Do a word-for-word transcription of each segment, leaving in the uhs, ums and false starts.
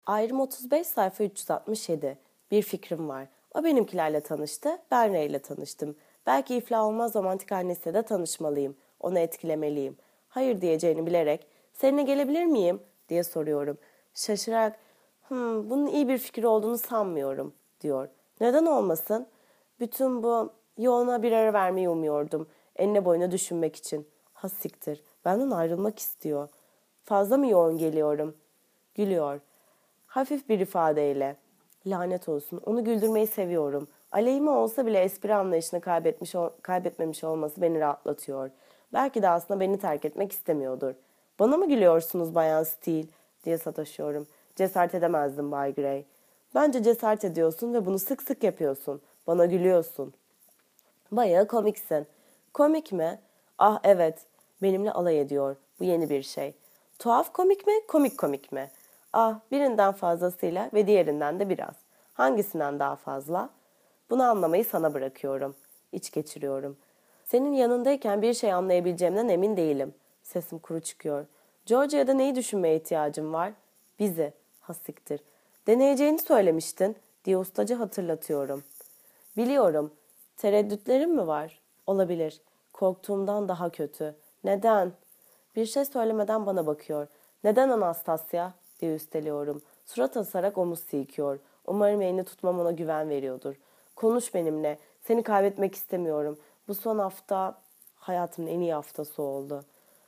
Ayrım otuz beş sayfa üç yüz altmış yedi. Bir fikrim var. O benimkilerle tanıştı, ben Ray ile tanıştım. Belki iflah olmaz romantik annesiyle de tanışmalıyım. Onu etkilemeliyim. Hayır diyeceğini bilerek, seninle gelebilir miyim diye soruyorum. Şaşırarak, hmm, bunun iyi bir fikir olduğunu sanmıyorum diyor. Neden olmasın? Bütün bu yoğuna bir ara vermeyi umuyordum. Enine boyuna düşünmek için. Ha siktir, benden ayrılmak istiyor. Fazla mı yoğun geliyorum? Gülüyor. Hafif bir ifadeyle. Lanet olsun, onu güldürmeyi seviyorum. Aleyhime olsa bile espri anlayışını kaybetmiş, kaybetmemiş olması beni rahatlatıyor. Belki de aslında beni terk etmek istemiyordur. Bana mı gülüyorsunuz Bayan Steele diye sataşıyorum. Cesaret edemezdim Bay Gray. Bence cesaret ediyorsun ve bunu sık sık yapıyorsun. Bana gülüyorsun. Bayağı komiksin. Komik mi? Ah evet, benimle alay ediyor. Bu yeni bir şey. Tuhaf komik mi, komik komik mi? Ah, birinden fazlasıyla ve diğerinden de biraz. Hangisinden daha fazla? Bunu anlamayı sana bırakıyorum. İç geçiriyorum. Senin yanındayken bir şey anlayabileceğimden emin değilim. Sesim kuru çıkıyor. Georgia'da neyi düşünmeye ihtiyacım var? Bizi. Hasiktir. Deneyeceğini söylemiştin diye ustaca hatırlatıyorum. Biliyorum. Tereddütlerim mi var? Olabilir. Korktuğumdan daha kötü. Neden? Bir şey söylemeden bana bakıyor. Neden Anastasia? diye üsteliyorum. Surat asarak omuz silkiyor. Umarım elini tutmam ona güven veriyordur. Konuş benimle. Seni kaybetmek istemiyorum. Bu son hafta hayatımın en iyi haftası oldu.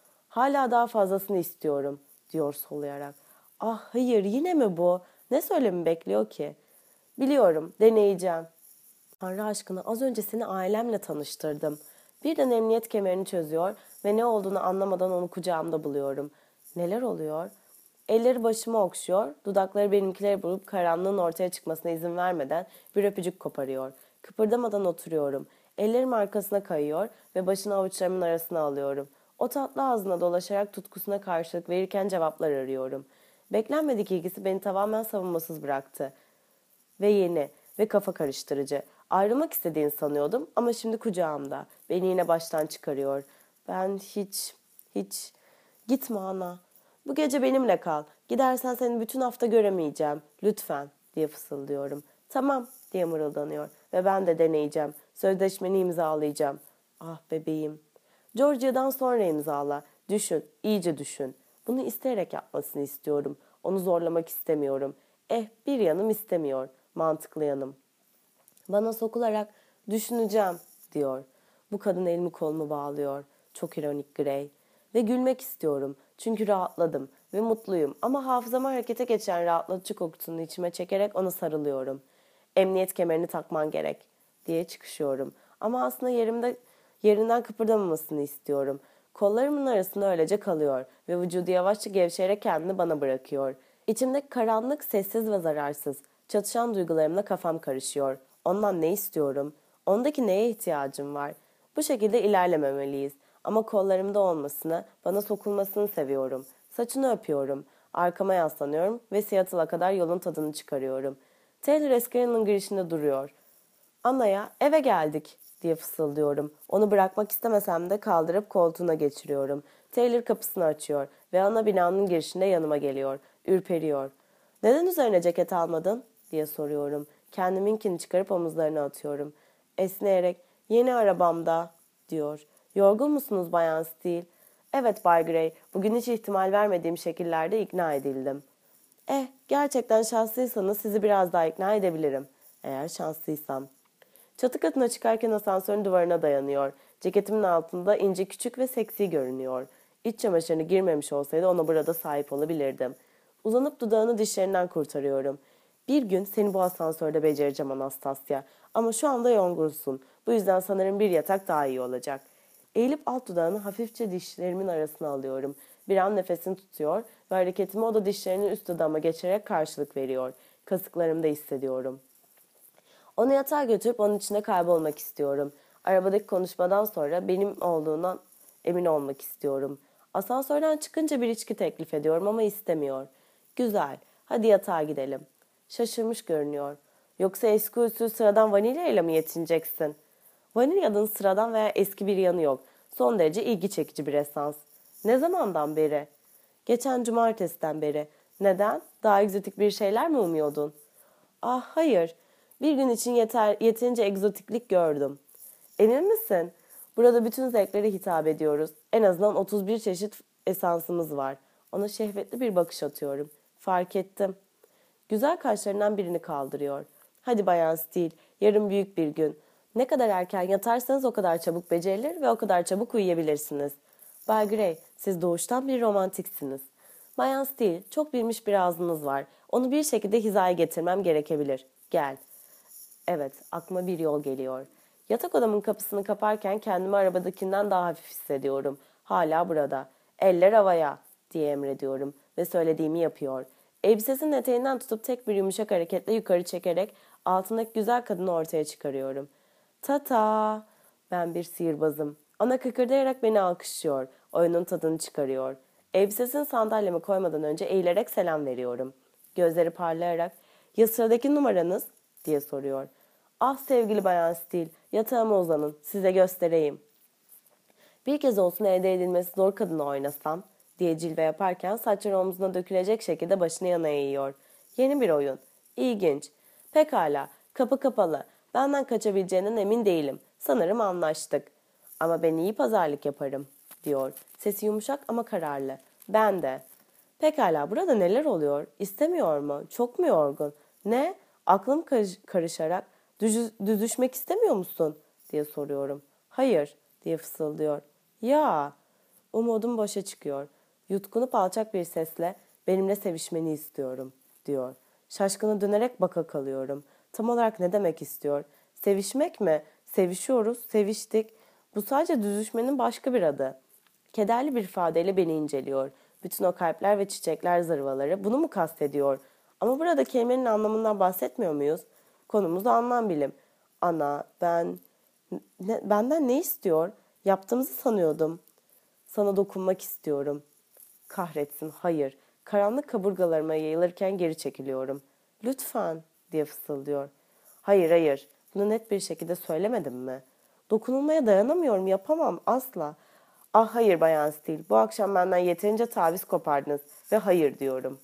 Hala daha fazlasını istiyorum diyor soluyarak. Ah hayır yine mi bu? Ne söylememi bekliyor ki? Biliyorum deneyeceğim. Tanrı aşkına az önce seni ailemle tanıştırdım. Birden emniyet kemerini çözüyor ve ne olduğunu anlamadan onu kucağımda buluyorum. Neler oluyor? Elleri başıma okşuyor, dudakları benimkileri bulup karanlığın ortaya çıkmasına izin vermeden bir öpücük koparıyor. Kıpırdamadan oturuyorum. Ellerim arkasına kayıyor ve başını avuçlarımın arasına alıyorum. O tatlı ağzına dolaşarak tutkusuna karşılık verirken cevaplar arıyorum. Beklenmedik ilgisi beni tamamen savunmasız bıraktı. Ve yeni ve kafa karıştırıcı. Ayrılmak istediğini sanıyordum ama şimdi kucağımda. Beni yine baştan çıkarıyor. Ben hiç, hiç... Gitme ana. Bu gece benimle kal. Gidersen seni bütün hafta göremeyeceğim. Lütfen diye fısıldıyorum. Tamam diye mırıldanıyor. Ve ben de deneyeceğim. Sözleşmeni imzalayacağım. Ah bebeğim. Georgia'dan sonra imzala. Düşün, iyice düşün. Bunu isteyerek yapmasını istiyorum. Onu zorlamak istemiyorum. Eh bir yanım istemiyor. Mantıklı yanım. Bana sokularak düşüneceğim diyor. Bu kadın elimi kolumu bağlıyor. Çok ironik Gray. Ve gülmek istiyorum. Çünkü rahatladım ve mutluyum. Ama hafızama harekete geçen rahatlatıcı kokusunu içime çekerek ona sarılıyorum. Emniyet kemerini takman gerek diye çıkışıyorum. Ama aslında yerimde yerinden kıpırdamamasını istiyorum. Kollarımın arasında öylece kalıyor ve vücudu yavaşça gevşeyerek kendini bana bırakıyor. İçimdeki karanlık sessiz ve zararsız. Çatışan duygularımla kafam karışıyor. Ondan ne istiyorum? Ondaki neye ihtiyacım var? Bu şekilde ilerlememeliyiz. Ama kollarımda olmasını, bana sokulmasını seviyorum. Saçını öpüyorum. Arkama yaslanıyorum ve Seattle'a kadar yolun tadını çıkarıyorum. Taylor Escarin'in girişinde duruyor. Anaya eve geldik diye fısıldıyorum. Onu bırakmak istemesem de kaldırıp koltuğuna geçiriyorum. Taylor kapısını açıyor ve ana binanın girişinde yanıma geliyor. Ürperiyor. Neden üzerine ceket almadın diye soruyorum. Kendiminkini çıkarıp omuzlarına atıyorum. Esneyerek yeni arabamda diyor. Yorgun musunuz Bayan Steele? Evet Bay Gray, bugün hiç ihtimal vermediğim şekillerde ikna edildim. Eh, gerçekten şanslıysanız sizi biraz daha ikna edebilirim. Eğer şanslıysam. Çatı katına çıkarken asansörün duvarına dayanıyor. Ceketimin altında ince küçük ve seksi görünüyor. İç çamaşırını girmemiş olsaydı ona burada sahip olabilirdim. Uzanıp dudağını dişlerinden kurtarıyorum. Bir gün seni bu asansörde becereceğim Anastasia. Ama şu anda yorgunsun. Bu yüzden sanırım bir yatak daha iyi olacak. Eğilip alt dudağını hafifçe dişlerimin arasına alıyorum. Bir an nefesini tutuyor ve hareketimi o da dişlerinin üst dudağıma geçerek karşılık veriyor. Kasıklarımda hissediyorum. Onu yatağa götürüp onun içinde kaybolmak istiyorum. Arabadaki konuşmadan sonra benim olduğundan emin olmak istiyorum. Asansörden çıkınca bir içki teklif ediyorum ama istemiyor. Güzel, hadi yatağa gidelim. Şaşırmış görünüyor. Yoksa eski usul sıradan vanilya ile mi yetineceksin? Vanilyanın sıradan veya eski bir yanı yok. Son derece ilgi çekici bir esans. Ne zamandan beri? Geçen cumartesiden beri. Neden? Daha egzotik bir şeyler mi umuyordun? Ah hayır. Bir gün için yeter, yeterince egzotiklik gördüm. Emin misin? Burada bütün zevklere hitap ediyoruz. En azından otuz bir çeşit esansımız var. Ona şehvetli bir bakış atıyorum. Fark ettim. Güzel kaşlarından birini kaldırıyor. Hadi Bayan Steele, yarın büyük bir gün. Ne kadar erken yatarsanız o kadar çabuk becerilir ve o kadar çabuk uyuyabilirsiniz. Bay Gray, siz doğuştan bir romantiksiniz. Bayan Steele, çok bilmiş bir ağzınız var. Onu bir şekilde hizaya getirmem gerekebilir. Gel. Evet, aklıma bir yol geliyor. Yatak odamın kapısını kaparken kendimi arabadakinden daha hafif hissediyorum. Hala burada. Eller havaya diye emrediyorum ve söylediğimi yapıyor. Elbisesinin eteğinden tutup tek bir yumuşak hareketle yukarı çekerek altındaki güzel kadını ortaya çıkarıyorum. Tata! Ben bir sihirbazım. Ana kıkırdayarak beni alkışlıyor. Oyunun tadını çıkarıyor. Elbisesini sandalyeme koymadan önce eğilerek selam veriyorum. Gözleri parlayarak "Ya sıradaki numaranız?" diye soruyor. Ah sevgili Bayan Steele, yatağıma uzanın, size göstereyim. Bir kez olsun elde edilmesi zor kadını oynasam diye cilve yaparken saçları omzuna dökülecek şekilde başını yana eğiyor. Yeni bir oyun. İlginç. Pekala, kapı kapalı. Benden kaçabileceğinden emin değilim. Sanırım anlaştık. Ama ben iyi pazarlık yaparım, diyor. Sesi yumuşak ama kararlı. Ben de. Pekala, burada neler oluyor? İstemiyor mu? Çok mu yorgun? Ne? Aklım karış- karışarak düz- düzüşmek istemiyor musun? Diye soruyorum. Hayır, diye fısıldıyor. Ya, umudum boşa çıkıyor. Yutkunup alçak bir sesle benimle sevişmeni istiyorum, diyor. Şaşkına dönerek baka kalıyorum. Tam olarak ne demek istiyor? Sevişmek mi? Sevişiyoruz, seviştik. Bu sadece düzüşmenin başka bir adı. Kederli bir ifadeyle beni inceliyor. Bütün o kalpler ve çiçekler zırvaları bunu mu kastediyor? Ama burada kelimenin anlamından bahsetmiyor muyuz? Konumuz anlam bilim. Ana, ben... Ne, benden ne istiyor? Yaptığımızı sanıyordum. Sana dokunmak istiyorum. Kahretsin, hayır. Karanlık kaburgalarıma yayılırken geri çekiliyorum. Lütfen, diye fısıldıyor. Hayır, hayır. Bunu net bir şekilde söylemedim mi? Dokunulmaya dayanamıyorum, yapamam, asla. Ah hayır Bayan Steele, bu akşam benden yeterince taviz kopardınız ve hayır diyorum.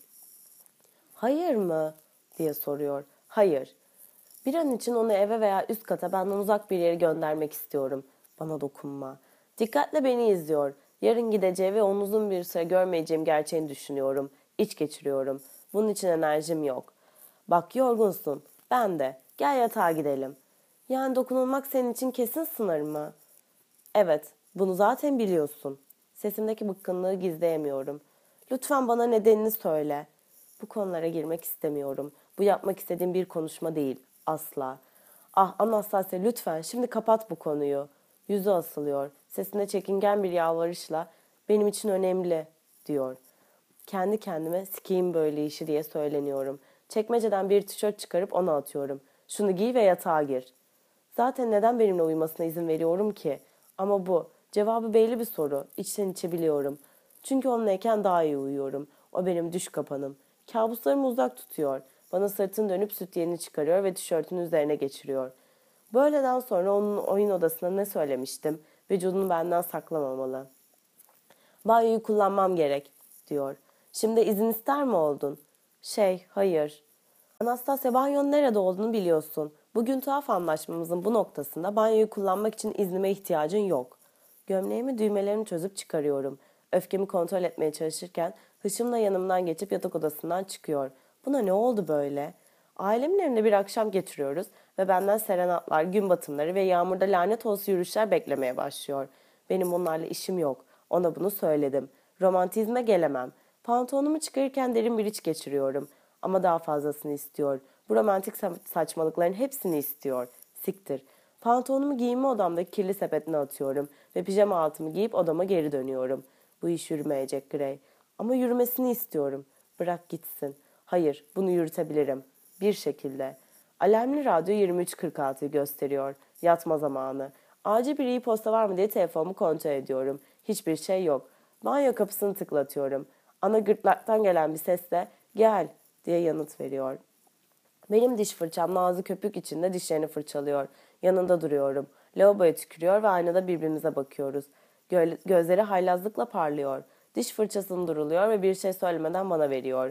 Hayır mı? Diye soruyor. Hayır. Bir an için onu eve veya üst kata benden uzak bir yere göndermek istiyorum. Bana dokunma. Dikkatle beni izliyor. Yarın gideceği ve onu uzun bir süre görmeyeceğim gerçeğini düşünüyorum. İç geçiriyorum. Bunun için enerjim yok. Bak yorgunsun. Ben de. Gel yatağa gidelim. Yani dokunulmak senin için kesin sınır mı? Evet, bunu zaten biliyorsun. Sesimdeki bıkkınlığı gizleyemiyorum. Lütfen bana nedenini söyle. Bu konulara girmek istemiyorum. Bu yapmak istediğim bir konuşma değil. Asla. Ah Anastasia lütfen şimdi kapat bu konuyu. Yüzü asılıyor. Sesinde çekingen bir yalvarışla benim için önemli diyor. Kendi kendime sikeyim böyle işi diye söyleniyorum. Çekmeceden bir tişört çıkarıp ona atıyorum. Şunu giy ve yatağa gir. Zaten neden benimle uyumasına izin veriyorum ki? Ama bu. Cevabı belli bir soru. İçten içe biliyorum. Çünkü onunlayken daha iyi uyuyorum. O benim düş kapanım. Kabuslarımı uzak tutuyor. Bana sırtını dönüp süt yenini çıkarıyor ve tişörtünün üzerine geçiriyor. Böyleden sonra onun oyun odasına ne söylemiştim? Vücudunu benden saklamamalı. Banyoyu kullanmam gerek, diyor. Şimdi izin ister mi oldun? Şey, hayır. Anastasia banyonun nerede olduğunu biliyorsun. Bugün tuhaf anlaşmamızın bu noktasında banyoyu kullanmak için iznime ihtiyacın yok. Gömleğimi düğmelerini çözüp çıkarıyorum. Öfkemi kontrol etmeye çalışırken hışımla yanımdan geçip yatak odasından çıkıyor. Buna ne oldu böyle? Ailemin evine bir akşam getiriyoruz ve benden serenatlar, gün batımları ve yağmurda lanet olası yürüyüşler beklemeye başlıyor. Benim onlarla işim yok. Ona bunu söyledim. Romantizme gelemem. Pantolonumu çıkarırken derin bir iç geçiriyorum. Ama daha fazlasını istiyor. Bu romantik saçmalıkların hepsini istiyor. Siktir. Pantolonumu giyinme odamdaki kirli sepetine atıyorum ve pijama altımı giyip odama geri dönüyorum. Bu iş yürümeyecek Gray. Ama yürümesini istiyorum. Bırak gitsin. Hayır, bunu yürütebilirim. Bir şekilde. Alarmlı radyo yirmi üç kırk altıyı gösteriyor. Yatma zamanı. Acil bir e-posta var mı diye telefonumu kontrol ediyorum. Hiçbir şey yok. Banyo kapısını tıklatıyorum. Ana gırtlaktan gelen bir sesle gel diye yanıt veriyor. Benim diş fırçam ağzı köpük içinde dişlerini fırçalıyor. Yanında duruyorum. Lavaboya tükürüyor ve aynada birbirimize bakıyoruz. Gö- gözleri haylazlıkla parlıyor. Diş fırçasını duruluyor ve bir şey söylemeden bana veriyor.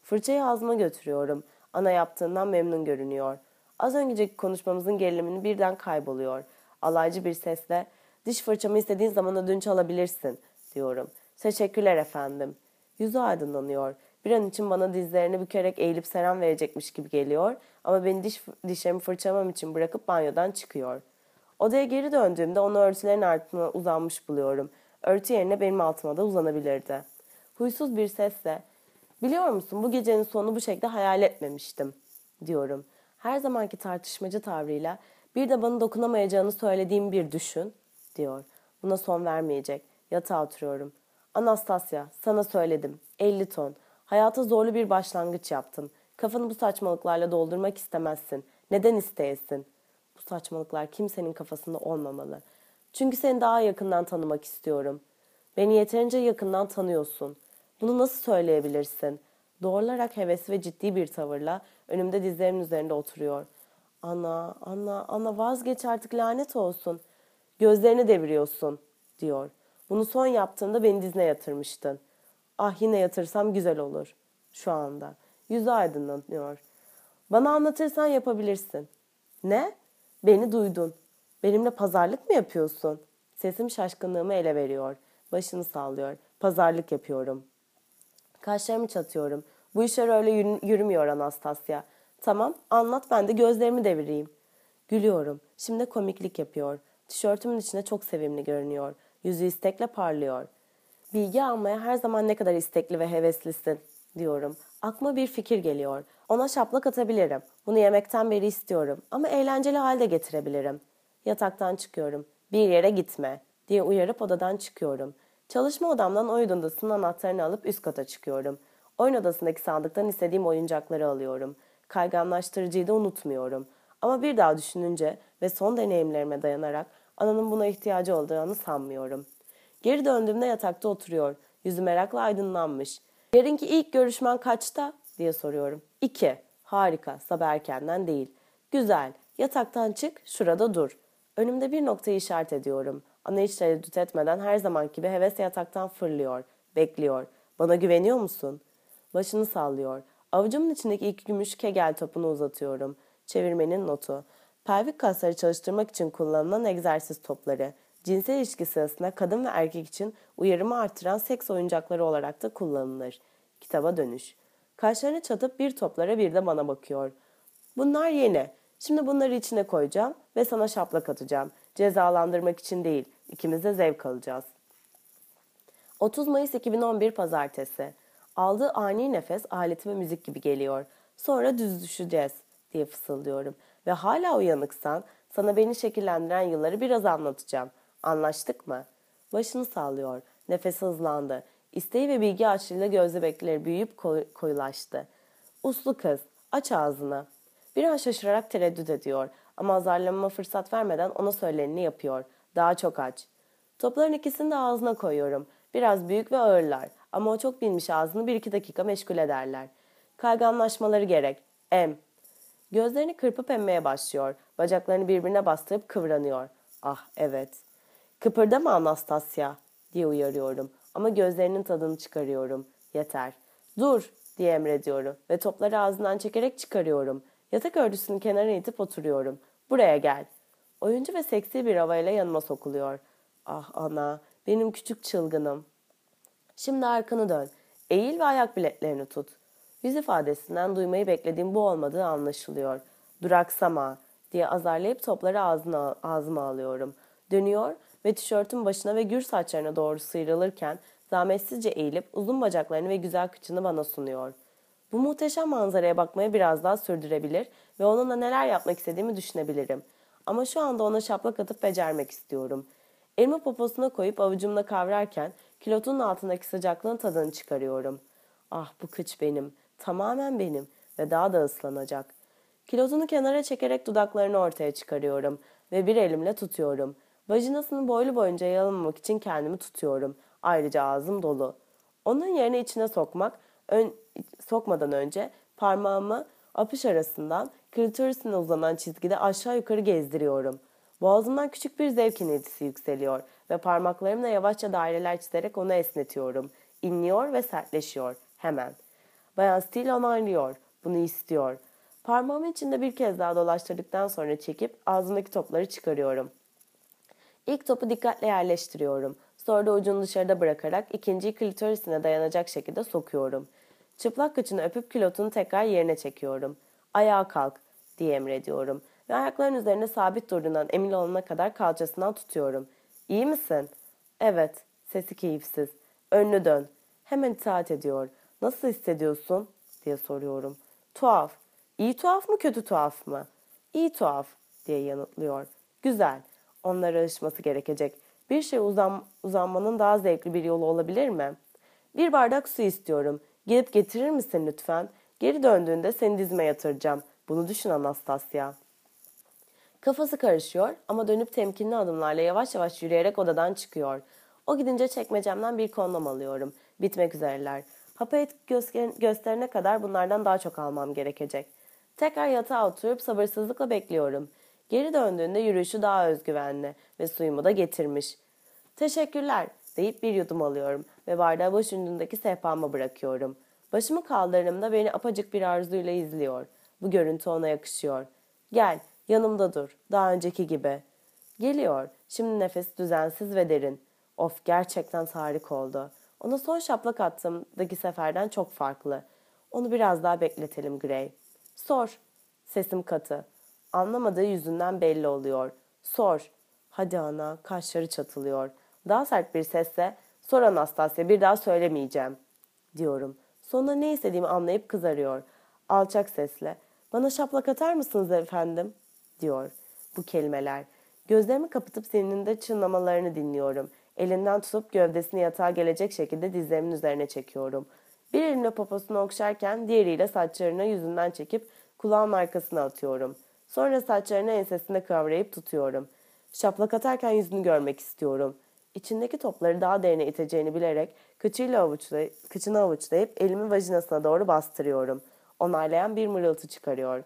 Fırçayı ağzıma götürüyorum. Ana yaptığından memnun görünüyor. Az önceki konuşmamızın gerilimini birden kayboluyor. Alaycı bir sesle diş fırçamı istediğin zaman ödünç alabilirsin diyorum. Teşekkürler efendim. Yüzü aydınlanıyor. Bir an için bana dizlerini bükerek eğilip selam verecekmiş gibi geliyor ama beni diş, dişlerimi fırçalamam için bırakıp banyodan çıkıyor. Odaya geri döndüğümde onu örtülerin altına uzanmış buluyorum. Örtü yerine benim altıma da uzanabilirdi. Huysuz bir sesle biliyor musun bu gecenin sonunu bu şekilde hayal etmemiştim diyorum. Her zamanki tartışmacı tavrıyla bir de bana dokunamayacağını söylediğim bir düşün diyor. Buna son vermeyecek. Yatağa oturuyorum. Anastasya, sana söyledim. elli ton. Hayata zorlu bir başlangıç yaptım. Kafanı bu saçmalıklarla doldurmak istemezsin. Neden isteyesin? Bu saçmalıklar kimsenin kafasında olmamalı. Çünkü seni daha yakından tanımak istiyorum. Beni yeterince yakından tanıyorsun. Bunu nasıl söyleyebilirsin? Doğrularak hevesli ve ciddi bir tavırla önümde dizlerimin üzerinde oturuyor. Ana, ana, ana vazgeç artık lanet olsun. Gözlerini deviriyorsun diyor. Bunu son yaptığında beni dizine yatırmıştın. Ah yine yatırsam güzel olur. Şu anda. Yüzü aydınlanıyor. Bana anlatırsan yapabilirsin. Ne? Beni duydun. Benimle pazarlık mı yapıyorsun? Sesim şaşkınlığımı ele veriyor. Başını sallıyor. Pazarlık yapıyorum. Kaşlarımı çatıyorum. Bu işler öyle yürümüyor Anastasya. Tamam anlat ben de gözlerimi devireyim. Gülüyorum. Şimdi komiklik yapıyor. Tişörtümün içinde çok sevimli görünüyor. Yüzü istekle parlıyor. Bilgi almaya her zaman ne kadar istekli ve heveslisin diyorum. Aklıma bir fikir geliyor. Ona şaplak atabilirim. Bunu yemekten beri istiyorum ama eğlenceli halde getirebilirim. Yataktan çıkıyorum. Bir yere gitme diye uyarıp odadan çıkıyorum. Çalışma odamdan oyun odasının anahtarını alıp üst kata çıkıyorum. Oyun odasındaki sandıktan istediğim oyuncakları alıyorum. Kayganlaştırıcıyı da unutmuyorum. Ama bir daha düşününce ve son deneyimlerime dayanarak ananın buna ihtiyacı olduğunu sanmıyorum. Geri döndüğümde yatakta oturuyor. Yüzü merakla aydınlanmış. Yarınki ilk görüşmen kaçta? Diye soruyorum. İki. Harika. Sabah erkenden değil. Güzel. Yataktan çık. Şurada dur. Önümde bir noktayı işaret ediyorum. Ana hiç tereddüt etmeden her zamanki gibi hevesle yataktan fırlıyor. Bekliyor. Bana güveniyor musun? Başını sallıyor. Avucumun içindeki ilk gümüş kegel topunu uzatıyorum. Çevirmenin notu. Pelvik kasları çalıştırmak için kullanılan egzersiz topları. Cinsel ilişki sırasında kadın ve erkek için uyarımı artıran seks oyuncakları olarak da kullanılır. Kitaba dönüş. Kaşlarını çatıp bir toplara bir de bana bakıyor. Bunlar yeni. Şimdi bunları içine koyacağım ve sana şaplak atacağım. Cezalandırmak için değil, ikimiz de zevk alacağız. otuz Mayıs iki bin on bir Pazartesi. Aldığı ani nefes aletime müzik gibi geliyor. Sonra düz düşeceğiz diye fısıldıyorum. Ve hala uyanıksan sana beni şekillendiren yılları biraz anlatacağım. Anlaştık mı? Başını sallıyor. Nefesi hızlandı. İsteği ve bilgi açlığıyla göz bebekleri büyüyüp koy- koyulaştı. Uslu kız, aç ağzını. Bir an şaşırarak tereddüt ediyor. Ama azarlamama fırsat vermeden ona söyleneni yapıyor. Daha çok aç. Topların ikisini de ağzına koyuyorum. Biraz büyük ve ağırlar. Ama o çok bilmiş ağzını bir iki dakika meşgul ederler. Kayganlaşmaları gerek. Em. Gözlerini kırpıp emmeye başlıyor. Bacaklarını birbirine bastırıp kıvranıyor. Ah evet. Kıpırdama Anastasya diye uyarıyorum. Ama gözlerinin tadını çıkarıyorum. Yeter. Dur diye emrediyorum ve topları ağzından çekerek çıkarıyorum. Yatak örtüsünün kenarına itip oturuyorum. Buraya gel. Oyuncu ve seksi bir havayla yanıma sokuluyor. Ah ana, benim küçük çılgınım. Şimdi arkanı dön. Eğil ve ayak biletlerini tut. Yüz ifadesinden duymayı beklediğim bu olmadığı anlaşılıyor. Duraksama diye azarlayıp topları ağzına, ağzıma alıyorum. Dönüyor ve tişörtün başına ve gür saçlarına doğru sıyrılırken zahmetsizce eğilip uzun bacaklarını ve güzel kıçını bana sunuyor. Bu muhteşem manzaraya bakmaya biraz daha sürdürebilir ve onunla neler yapmak istediğimi düşünebilirim. Ama şu anda ona şaplak atıp becermek istiyorum. Elimi poposuna koyup avucumla kavrarken kilotunun altındaki sıcaklığın tadını çıkarıyorum. Ah bu kıç benim, tamamen benim ve daha da ıslanacak. Kilotunu kenara çekerek dudaklarını ortaya çıkarıyorum ve bir elimle tutuyorum. Vajinasını boylu boyunca yalamamak için kendimi tutuyorum. Ayrıca ağzım dolu. Onun yerine içine sokmak, ön, sokmadan önce parmağımı apış arasından klitorisine uzanan çizgide aşağı yukarı gezdiriyorum. Boğazımdan küçük bir zevk iniltisi yükseliyor ve parmaklarımla yavaşça daireler çizerek onu esnetiyorum. İnliyor ve sertleşiyor. Hemen. Bayan Steele onaylıyor. Bunu istiyor. Parmağımın içinde bir kez daha dolaştırdıktan sonra çekip ağzımdaki topları çıkarıyorum. İlk topu dikkatle yerleştiriyorum. Sonra da ucunu dışarıda bırakarak ikinciyi klitorisine dayanacak şekilde sokuyorum. Çıplak kıçını öpüp kilotunu tekrar yerine çekiyorum. Ayağa kalk diye emrediyorum. Ve ayakların üzerinde sabit durduğundan emin olana kadar kalçasından tutuyorum. İyi misin? Evet. Sesi keyifsiz. Önünü dön. Hemen itaat ediyor. Nasıl hissediyorsun? Diye soruyorum. Tuhaf. İyi tuhaf mı kötü tuhaf mı? İyi tuhaf diye yanıtlıyor. Güzel. Onlara alışması gerekecek. Bir şey uzan, uzanmanın daha zevkli bir yolu olabilir mi? Bir bardak su istiyorum. Gelip getirir misin lütfen? Geri döndüğünde seni dizime yatıracağım. Bunu düşün Anastasia. Kafası karışıyor ama dönüp temkinli adımlarla yavaş yavaş yürüyerek odadan çıkıyor. O gidince çekmecemden bir kondom alıyorum. Bitmek üzereler. Hapı et gösterene kadar bunlardan daha çok almam gerekecek. Tekrar yatağa oturup sabırsızlıkla bekliyorum. Geri döndüğünde yürüyüşü daha özgüvenli ve suyumu da getirmiş. Teşekkürler deyip bir yudum alıyorum ve bardağı baş ucundaki sehpama bırakıyorum. Başımı kaldırdığımda beni apacık bir arzuyla izliyor. Bu görüntü ona yakışıyor. Gel, yanımda dur, daha önceki gibi. Geliyor, şimdi nefes düzensiz ve derin. Of, gerçekten harika oldu. Ona son şaplak attığımdaki seferden çok farklı. Onu biraz daha bekletelim Gray. Sor. Sesim katı. Anlamadığı yüzünden belli oluyor. Sor. Hadi ana, kaşları çatılıyor. Daha sert bir sesle, sor Anastasia, bir daha söylemeyeceğim, diyorum. Sonunda ne istediğimi anlayıp kızarıyor. Alçak sesle, bana şaplak atar mısınız efendim, diyor. Bu kelimeler. Gözlerimi kapatıp zihninde çınlamalarını dinliyorum. Elinden tutup gövdesini yatağa gelecek şekilde dizlerimin üzerine çekiyorum. Bir elimle poposunu okşarken diğeriyle saçlarını yüzünden çekip kulağın arkasına atıyorum. Sonra saçlarını ensesinde kavrayıp tutuyorum. Şaplak atarken yüzünü görmek istiyorum. İçindeki topları daha derine iteceğini bilerek kıçıyla avuçlayıp, kıçını avuçlayıp elimi vajinasına doğru bastırıyorum. Onaylayan bir mırıltı çıkarıyor.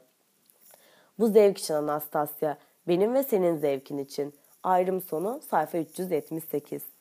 Bu zevk için Anastasia, benim ve senin zevkin için. Ayrım sonu sayfa üç yüz yetmiş sekiz.